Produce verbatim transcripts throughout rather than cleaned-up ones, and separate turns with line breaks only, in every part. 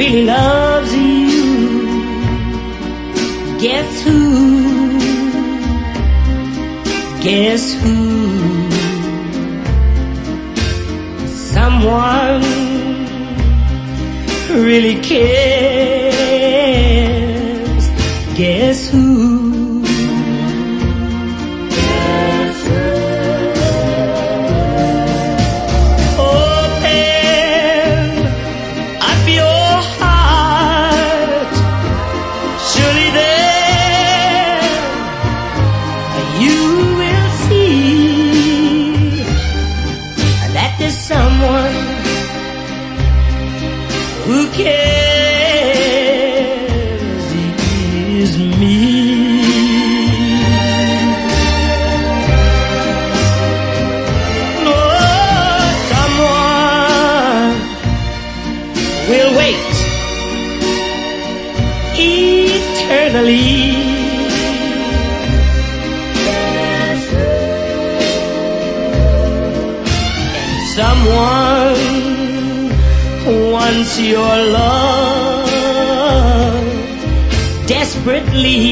really loves you. Guess who? Guess who? Someone really cares. Guess who? Someone who cares is me. No, someone will wait eternally. Someone wants your love desperately.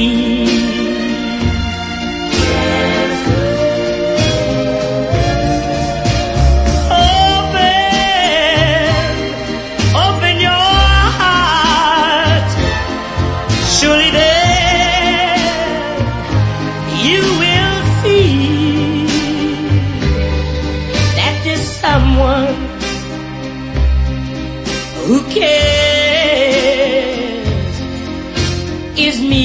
Open, open your heart. Surely there you will see someone who cares is me.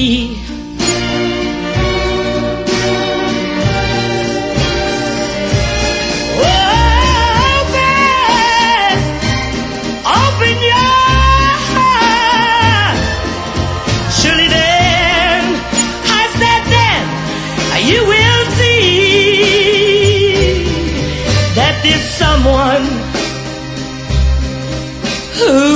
Open, open your heart. Surely then, I said then, you will see that this someone who